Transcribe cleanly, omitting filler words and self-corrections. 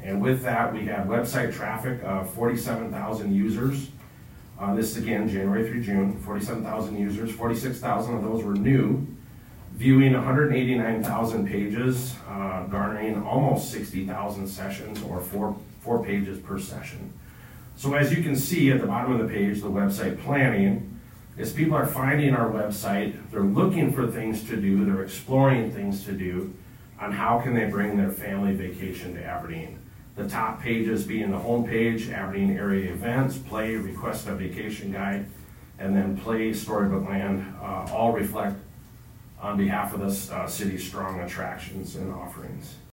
And with that, we had website traffic of 47,000 users. This is again, January through June, 47,000 users, 46,000 of those were new, viewing 189,000 pages, garnering almost 60,000 sessions, or four pages per session. So as you can see at the bottom of the page, the website planning, is people are finding our website, they're looking for things to do, they're exploring things to do on how can they bring their family vacation to Aberdeen. The top pages being the home page, Aberdeen area events, play, request a vacation guide, and then play, storybook land, all reflect on behalf of the city's strong attractions and offerings.